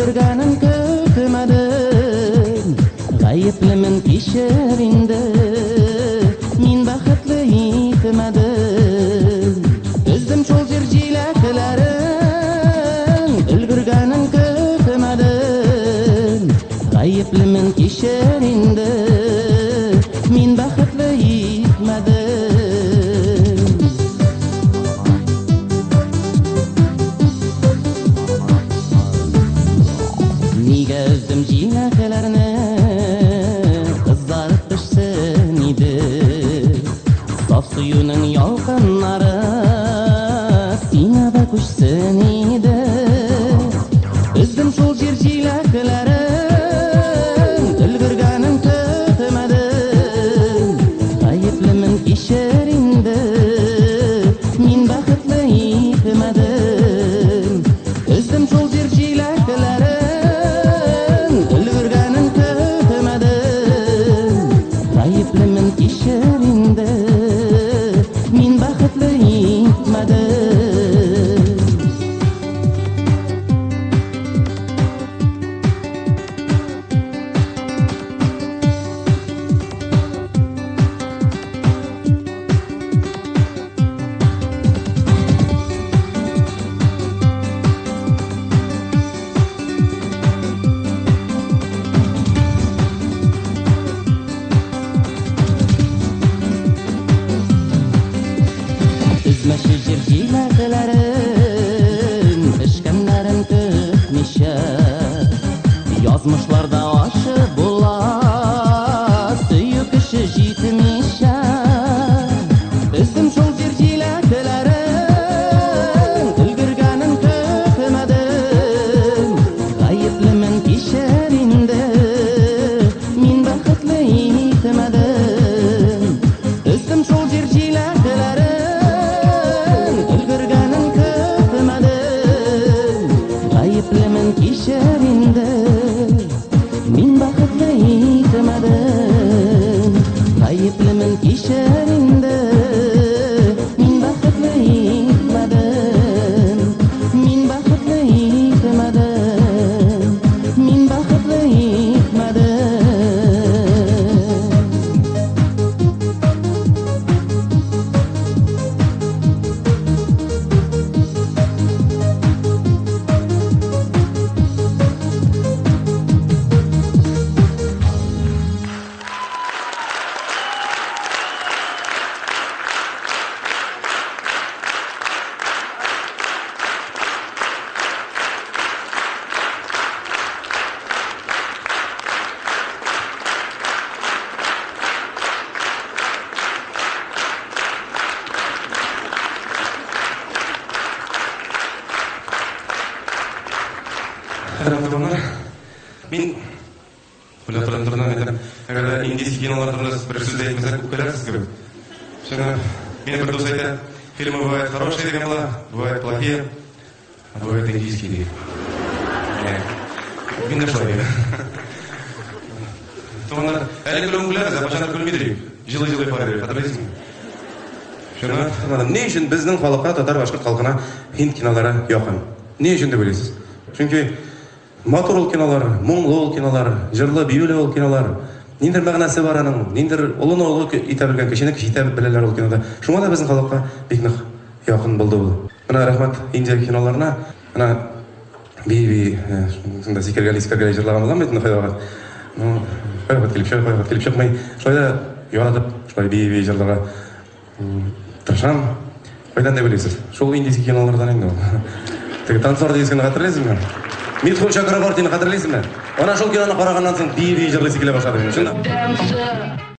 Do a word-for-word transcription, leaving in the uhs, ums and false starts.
Үлгіргенін күтмедім, ғайыплымын кешір енді, мен бақытлы етмедім. Үздім жол жер жиләкілерін, үлгіргенін күтмедім, ғайыплымын кешір енді, мен бақытлы етмедім. Неге үздім жиләкілеріні, қызарып пішсін еді, сaf suyunun yalqınları sine de kuşsun edi. Üzdüm şol jir jilaklerin, ülgürgenin kütmedim, gayıplimin kişerinde, min bakıtlı etmedim. Üzdüm şol jir jilaklerin, ülgürgenin kütmedim, gayıplimin kişerinde, min bakıtlı etmedim. Üzmeşi jir jilaklerin, pişkenlerin kütmişe, yazmışlarda aşı bular, süyü kişi jitmişe. Üzdüm şol jir jilaklerin, ülgürgenin kütmedim, gayıplimin kişerinde, min bakıtlı etmedim. Üzdüm şol jir jilaklerin, gayıplimin kişerinde, min bakıtlı etmedim. Gayıplimin kişerinde, min bakıtlı etmedim. Min bakıtlı etmedim. Min bakıtlı etmedim. Қадірлі мен ойлап тұрған айтам, егер индийский кинолар туралы бір сөз айтмасақ көп келерсіз көп. Шыны мен бір дос айтады, фильмы бывают хорошие деген бола, бывают плохие, а бывают индийские деген. Мен де солай дейді. Соңында әлі күлім күлеміз, а пашандар күлмейді дейді. Жылы-жылы пара береді, қадірлейсің бе? Не үшін біздің халыққа, татар башқұрт халқына хинд кинолары жақын? Не үшін деп ойлайсыз? Çünkü матур ол кинолар, мұңлы ол кинолар, жырлы, биюлі ол кинолар, нендір мағынасы бар аның, нендір ұлын олы ita білген, кішені кіші ita білелер ол кинода. Шуңа да біздің халыққа бекнық яқын болды бұл. Мына рахмат Индия киноларына, мына бей-бей, зикергали-зикергали жырлаған болам бетін қойдағат. Қойғат келіп шөй, қойғат келіп шөкмей, шойда юарадып, шой бей-бей жырлаға тыршам. Қойдан не білесіз? Шол индийский кинолардан енді ол. Танцор дегізгені қатырлайсың ба? Митхул Чакрабортини қатырлайсың ба? Ona шол киноны қарағаннан соң бей-бей жырлайсы келе башладым.